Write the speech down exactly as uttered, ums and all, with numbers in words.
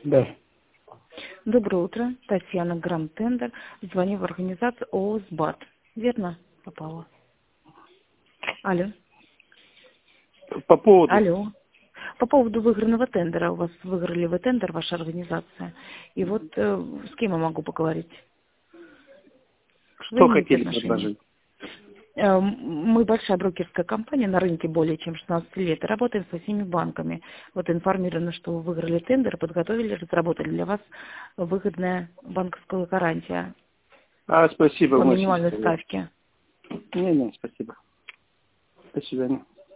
Да. Доброе утро. Татьяна Грам-Тендер. Звоню в организацию ООО «СБАТ». Верно? Попала. Алло. По поводу... Алло. По поводу выигранного тендера. У вас выиграли вы тендер, ваша организация. И вот э, с кем я могу поговорить? Вы Что имеете хотели отношение? предложить? Э, Мы большая брокерская компания на рынке более чем шестнадцать лет. И работаем со всеми банками. Вот информированы, что вы выиграли тендер, подготовили, разработали для вас выгодная банковская гарантия А, спасибо, по восемь. минимальной ставке. Не, не, спасибо. До свидания.